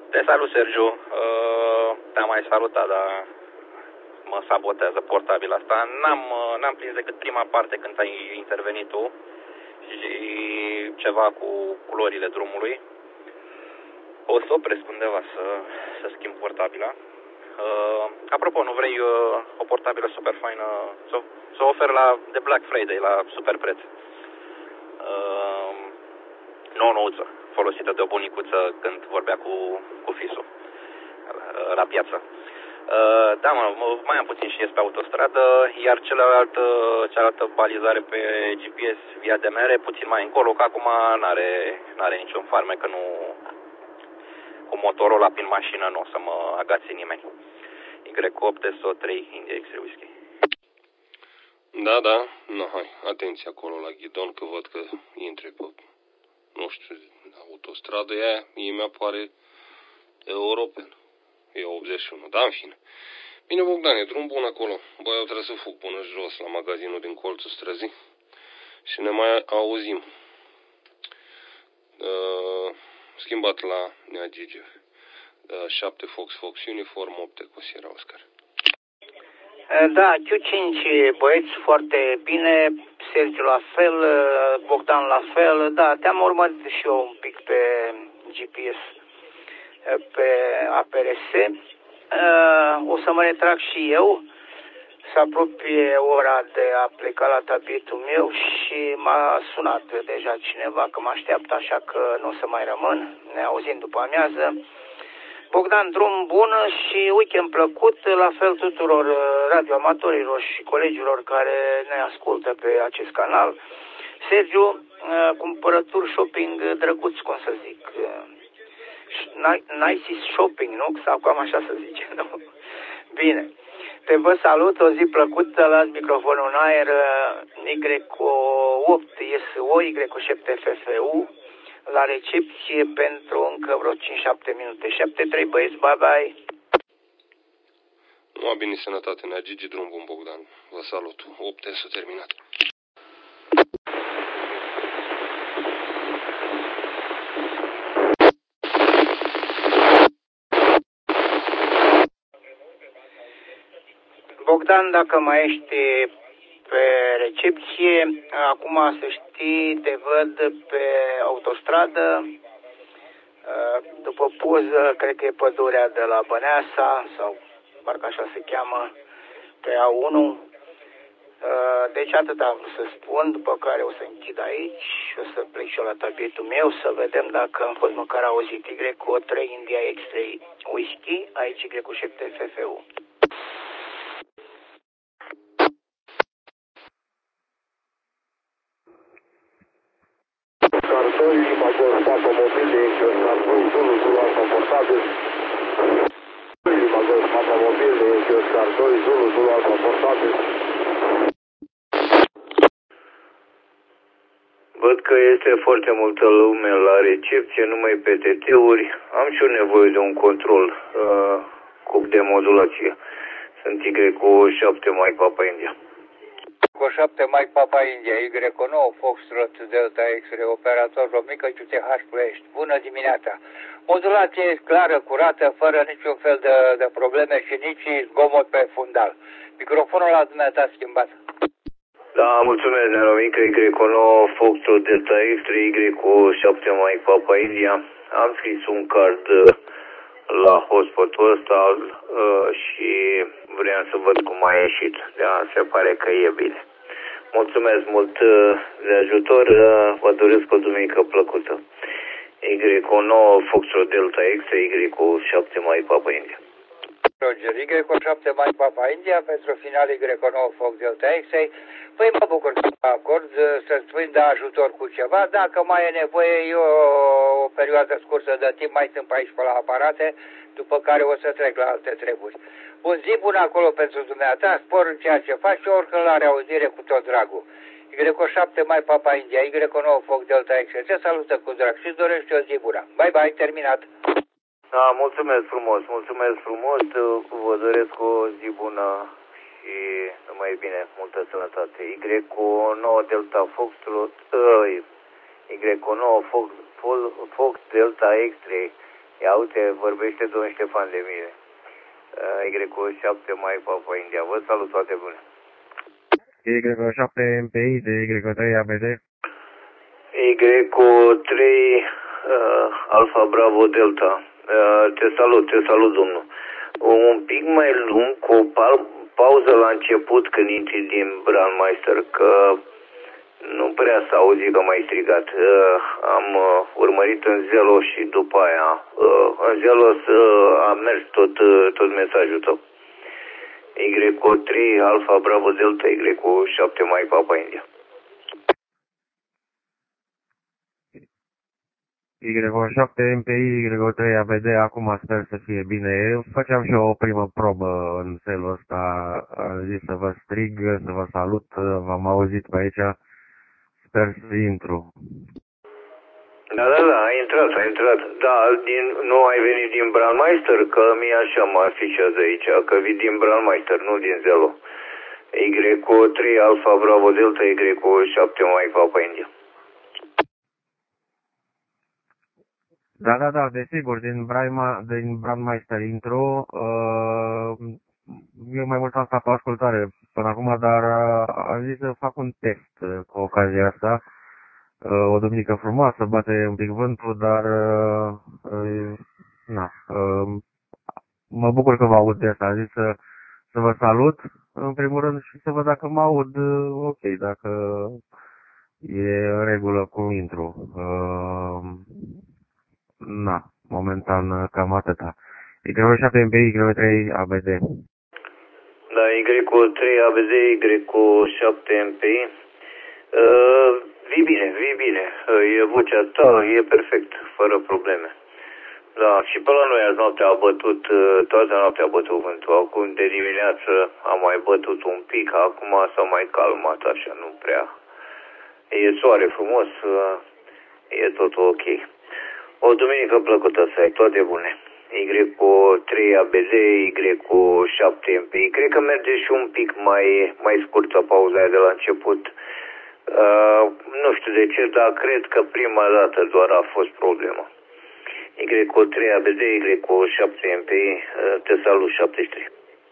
Te salut, Sergiu. Te-am mai salutat, dar mă sabotează portabil asta. N-am prins decât prima parte când ai intervenit tu și ceva cu culorile drumului. O să opresc undeva să schimb portabila. Apropo, nu vrei o portabilă super faină să o ofer de Black Friday la super preț? Nouță, folosită de o bunicuță când vorbea cu fisul la piață. Da, mai am puțin și ies pe autostradă, iar cealaltă balizare pe GPS via DMR puțin mai încolo, că acum n-are niciun farmec, că nu cu Motorola prin mașină nu o să mă agațe nimeni. Y8 SO3 India X-Ray Whisky. Da, hai, atenție acolo la ghidon, că văd că intri pe, nu știu, autostradă aia, mie mi-apare European. E 81, da, în fine. Bine, Bogdan, e drum bun acolo. Băi, eu trebuie să fug până jos la magazinul din colțul străzii și ne mai auzim. Schimbat la Nea Gigi. 7 Fox Uniform 8 cu Sierra Oscar. Da, Q5 băieți, foarte bine, Sergiu la fel, Bogdan la fel, da, te-am urmărit și eu un pic pe GPS, pe APRS. O să mă retrag și eu, se apropie ora de a pleca la tabietul meu și m-a sunat deja cineva că mă așteaptă, așa că nu o să mai rămân, ne auzim după amiază. Bogdan, drum bun și weekend plăcut, la fel tuturor radioamatorilor și colegilor care ne ascultă pe acest canal. Sergiu, cumpărături shopping drăguț, cum să zic. Nice shopping, nu? Sau cam așa să zice, nu? Bine. Vă salut, o zi plăcută, las microfonul în aer, Y8 SO, Y7 FFU, la recepție pentru încă vreo 5-7 minute. 7-3 băieți, bye-bye. Nu, bine, sănătate, Nea Gigi, drum bun, Bogdan. Vă salut, 8 s-a terminat. Bogdan, dacă mai ești pe recepție, acum să știi, te văd pe autostradă, după poză, cred că e pădurea de la Băneasa, sau parcă așa se cheamă, pe A1. Deci atât am vrut să spun, după care o să închid aici și o să plec și eu la tabietul meu, să vedem dacă am fost măcar auzit Y3 India X-Ray Whisky, aici Y7 FFU. Cartoi, Magor, Papa Mobile, Cartoi, Zulu, Zulu, Alfa Portabil. Magor, Papa Mobile, Cartoi, Zulu, Zulu, Alfa Portabil. Văd că este foarte multă lume la recepție, numai PTT-uri. Am și eu nevoie de un control cu de modulație. Sunt Y7 Mike Papa India. Cu 7 Mike Papa India, Y9 Foxtrot Delta X-Ray, operator Romică QTH Ploiești. Bună dimineața! Modulație clară, curată, fără niciun fel de probleme și nici zgomot pe fundal. Microfonul la dumneata schimbat. Da, mulțumesc, Neromică, Y9 Foxtrot Delta X-Ray, Y7 Mike Papa India. Am scris un card la hotspotul ăsta și vreau să văd cum a ieșit. Da, se pare că e bine. Mulțumesc mult de ajutor, vă doresc o duminică plăcută. Y9 Foxtrot Delta X-Ray, Y7 Mike Papa India. Roger, Y7 Mike Papa India pentru final Y9 Fox Delta X-Ray. Păi mă bucur să mă acord să-ți vând ajutor cu ceva. Dacă mai e nevoie, eu o perioadă scurtă de timp mai sunt pe aici pe la aparate, după care o să trec la alte treburi. Un zi bun acolo pentru dumneata, spor în ceea ce faci și oricând la reauzire cu tot dragul. Y7 Mike Papa India, Y9 Fox Delta X-Ray. Te salută cu drag și dorește o zi bună. Bye bye, terminat. Da, mulțumesc frumos, vă doresc o zi bună și numai bine, multă sănătate. Y9 Delta Foxtrot, Y9 Fox Delta X-Ray, Ia uite, vorbește domnul Ștefan de mine. Y7 mai Papa India. Vă salut, toate bune. Y7 MPI de Y3 ABD. Y3 Alfa Bravo Delta. Te salut, domnul. Un pic mai lung, cu o pauză la început când intri din Brandmeister, că nu prea s-a auzit că m-ai strigat. Am urmărit în Zelos și după aia în Zelos a mers tot mesajul tău. Y3 Alfa Bravo Delta Y7 mai Papa India. Y7 MPI, Y3 ABD, acum sper să fie bine. Eu făceam și eu o primă probă în felul ăsta, am zis să vă strig, să vă salut, v-am auzit pe aici, sper să intru. Da, ai intrat. Da, nu ai venit din Brandmeister, că mie așa mă afișează aici, că vii din Brandmeister, nu din Zelo. Y3 Alfa Bravo Delta Y7 mai Papa India. Da, desigur, din Brandmeister intru. Eu mai mult am stat pe ascultare până acum, dar am zis să fac un test cu ocazia asta. O duminică frumoasă, bate un pic vântul, dar mă bucur că vă aud de asta. Am zis să vă salut, în primul rând, și să văd dacă mă aud ok, dacă e în regulă cum intru. Momentan cam atâta. Y7 MPI, Y3 ABD. Da, Y3 ABD, Y7 MPI. Vii bine. E vocea ta, e perfect, fără probleme. Da, și pe la noi azi noaptea a bătut, toată noaptea a bătut vântul. Acum de dimineață a mai bătut un pic, acum s-a mai calmat așa, nu prea. E soare frumos, e totul ok. O duminică plăcută să ai, toate bune. Y3 ABD, Y7 MPI. Cred că merge și un pic mai scurtă pauza de la început. Nu știu de ce, dar cred că prima dată doar a fost problema. Y3 ABD, Y7 MPI, te salut 73.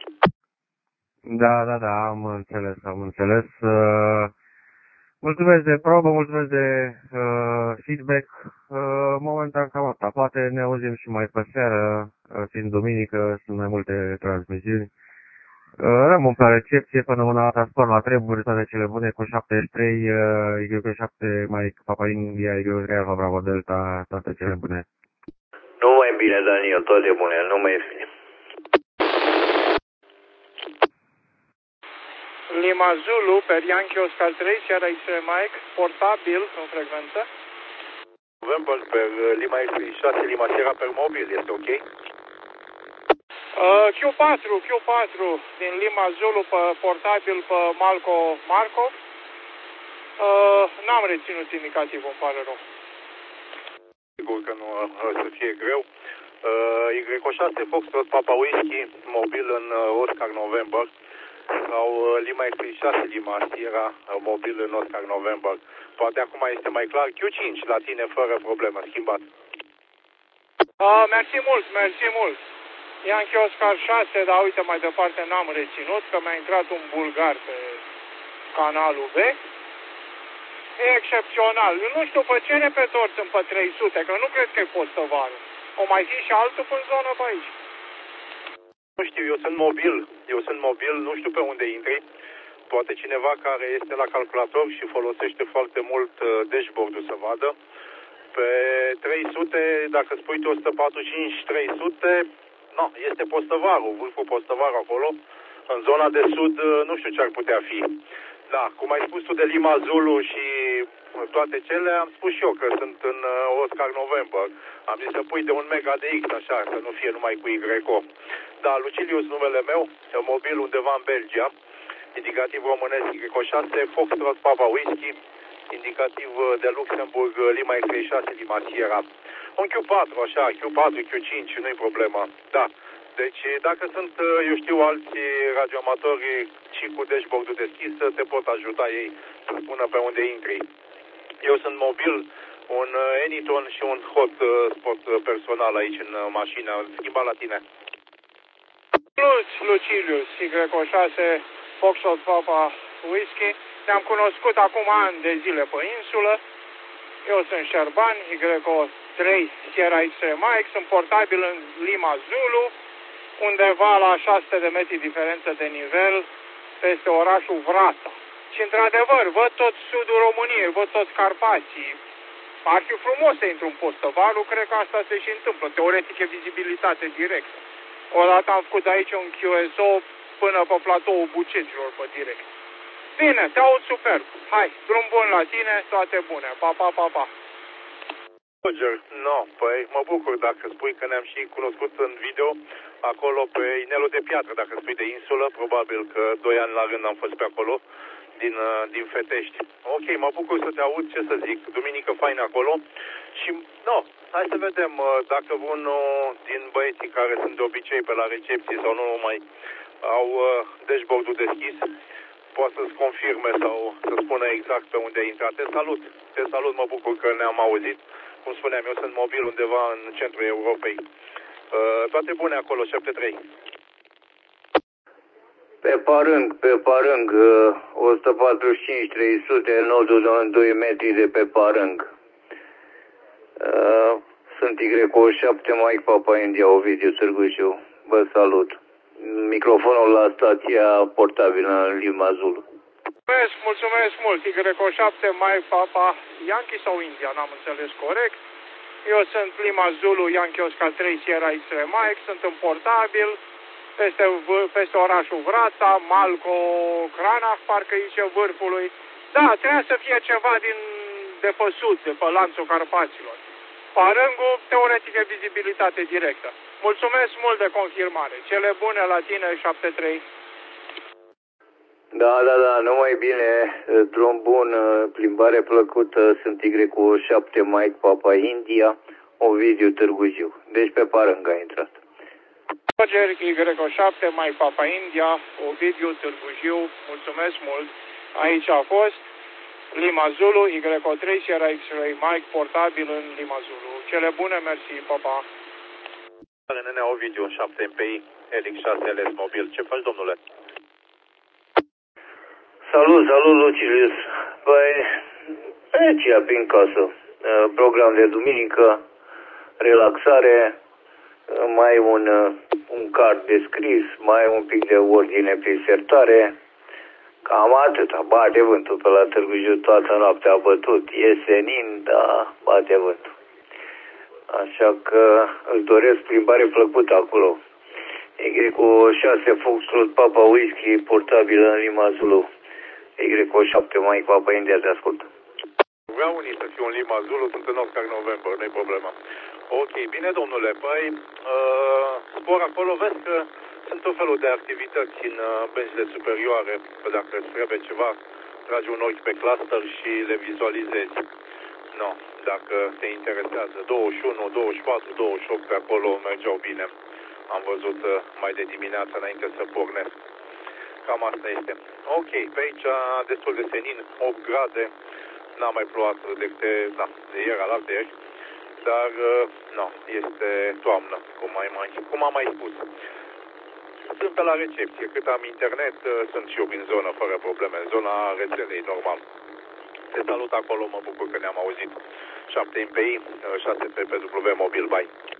Da, am înțeles. Mulțumesc de probă, mulțumesc de feedback. Momentan cam asta. Poate ne auzim și mai pe seară, fiind duminică, sunt mai multe transmisiuni. Rămân pe recepție până una dată, spor la treburi, toate cele bune cu 73, Y7 mai Papa India, Y3 Alfa Bravo Delta, toate cele bune. Numai bine, Daniel, toate bune, numai bine. Lima Zulu, per Yankee Oscar 3, Sierra X-Ray Mike, portabil în frecvență. November per Lima X-Ray 6, Lima Sierra per mobil, este ok? Q4 din Lima Zulu pe portabil pe Marco. N-am reținut indicativul, îmi pare rău. Sigur că nu o să fie greu. Y6 Foxtrot Papa Whisky, mobil în Oscar November. Sau Lima X6 Lima Sierra, mobil în Oscar November. Poate acum este mai clar. Q5 la tine fără problemă, schimbat. Mersi mult. Yankee Oscar 6, dar uite mai departe n-am reținut, că mi-a intrat un bulgar pe canalul B. E excepțional. Eu nu știu pe ce repetători sunt pe 300, că nu cred că e postăvarul. O mai fi și altul în zonă pe aici. Nu știu, eu sunt mobil, nu știu pe unde intri. Poate cineva care este la calculator și folosește foarte mult dashboard-ul să vadă. Pe 300, dacă spui tu 145-300, este postăvarul, vârful postăvarul acolo. În zona de sud nu știu ce ar putea fi. Da, cum ai spus tu de Lima Zulu și toate cele, am spus și eu că sunt în Oscar November. Am zis să pui de 1 mega de X, așa, să nu fie numai cu Y. Da, Lucilius numele meu, mobil undeva în Belgia, indicativ românesc Y6, Foxtrot Papa Whisky, indicativ de Luxemburg, Lima X6, Lima Sierra. Un Q4, așa, Q4, Q5, nu-i problema. Da. Deci, dacă sunt, eu știu, alți radioamatori și cu dashboard-ul deschis, te pot ajuta ei să spună pe unde intri. Eu sunt mobil un Anyton și un Hot Spot personal aici în mașină. Schimba la tine. Plus Lucilius, Y6, Foxtrot Papa Whisky. Ne-am cunoscut acum ani de zile pe insulă. Eu sunt Șerban, Y3 Sierra X-Ray Mike, sunt portabil în Lima Zulu, undeva la 600 de metri diferență de nivel, peste orașul Vrata. Și într-adevăr, văd tot sudul României, văd toți Carpații. Ar fi frumos să intru în Postăvalu, cred că asta se și întâmplă, teoretic e vizibilitate directă. Odată am făcut de aici un QSO până pe platoul Bucegilor pe direct. Bine, te aud superb. Hai, drum bun la tine, toate bune. Pa, pa, pa, pa. Roger, no, păi mă bucur dacă spui că ne-am și cunoscut în video acolo pe Inelul de Piatră, dacă spui de insulă, probabil că 2 ani la rând am fost pe acolo, din Fetești. Ok, mă bucur să te aud, ce să zic, duminică faină acolo și, no, hai să vedem dacă unul din băieții care sunt de obicei pe la recepție sau nu mai au dashboard-ul deschis, poate să-ți confirme sau să spună exact pe unde ai intrat. Te salut, mă bucur că ne-am auzit. Cum spuneam, eu sunt mobil undeva în centrul Europei. Toate bune acolo, 73. Pe Parâng, 145, 300, nodul 2 metri de pe Parâng. Sunt Y7, Mike Papa India, Ovidiu Târgu Jiu. Vă salut. Microfonul la stația portabilă în Lima Zulu. Mulțumesc mult. Y7, Mike Papa, Yankee sau India, n-am înțeles corect. Eu sunt Lima Zulu, Yankee Oscar 3, Sierra X-Ray Mike, sunt în portabil, peste orașul Vrata, Malco, Cranach, parcă zice vârfului. Da, trebuia să fie ceva de pe sud, de pe lanțul Carpaților. Parângul, teoretic, e vizibilitate directă. Mulțumesc mult de confirmare. Cele bune la tine, 73. Da, numai bine, drum bun, plimbare plăcută, sunt Y7 Mike Papa India, Ovidiu Târgu Jiu. Deci pe Parâng a intrat. Roger, Y7 Mike Papa India, Ovidiu Târgu Jiu, mulțumesc mult. Aici a fost Lima Zulu, Y3 Sierra X-Ray Mike, portabil în Lima Zulu. Cele bune, mersi, papa. Nenea Ovidiu, 7 MPI, Helix 6 LS mobil. Ce faci, domnule? Salut, Lucilius. Păi, aici, prin casă. Program de duminică, relaxare, mai un card de scris, mai un pic de ordine prin sertare. Cam atâta. Bate vântul pe la Târgu Jiu, toată noaptea a bătut. E senin, dar bate vântul. Așa că îți doresc plimbare plăcută acolo. Y6 Foxtrot Papa Whisky, portabil în Lima Zulu. Y7 Mike Papa India, te ascult. Vreau unii să fiu în Lima Zulu, sunt în Oscar November, nu-i problema. Ok, bine, domnule, păi, spor acolo, vezi că sunt tot felul de activități în benzile superioare, că dacă îți trebuie ceva, tragi un ochi pe cluster și le vizualizezi. No, dacă te interesează, 21, 24, 28 pe acolo mergeau bine. Am văzut mai de dimineață înainte să pornesc. Cam asta este. Ok, pe aici destul de senin, 8 grade, n-a mai plouat de ieri alaltăieri, dar este toamnă, cum am mai spus. Sunt pe la recepție, cât am internet, sunt și eu în zonă fără probleme, în zona rețelei, normal. Te salut acolo, mă bucur că ne-am auzit. 7 MPI, 6 PPW mobil, bye.